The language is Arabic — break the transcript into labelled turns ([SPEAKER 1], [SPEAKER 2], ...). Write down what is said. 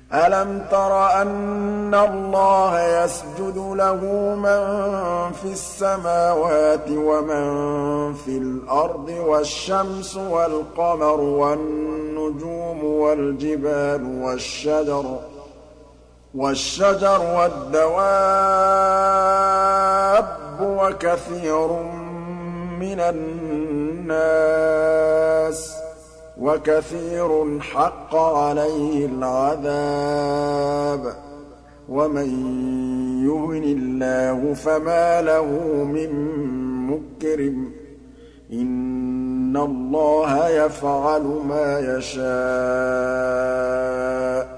[SPEAKER 1] أَلَمْ تَرَ أَنَّ اللَّهَ يَسْجُدُ لَهُ مَن فِي السَّمَاوَاتِ وَمَن فِي الْأَرْضِ وَالشَّمْسُ وَالْقَمَرُ وَالنُّجُومُ وَالْجِبَالُ وَالشَّجَرُ وَالدَّوَابُّ وَكَثِيرٌ مِّنَ النَّاسِ وَكَثِيرٌ حَقَّ عَلَيْهِ الْعَذَابُ ۗ وَمَن يُهِنِ اللَّهُ فَمَا لَهُ مِن مُّكْرِمٍ ۚ إِنَّ اللَّهَ يَفْعَلُ مَا يَشَاءُ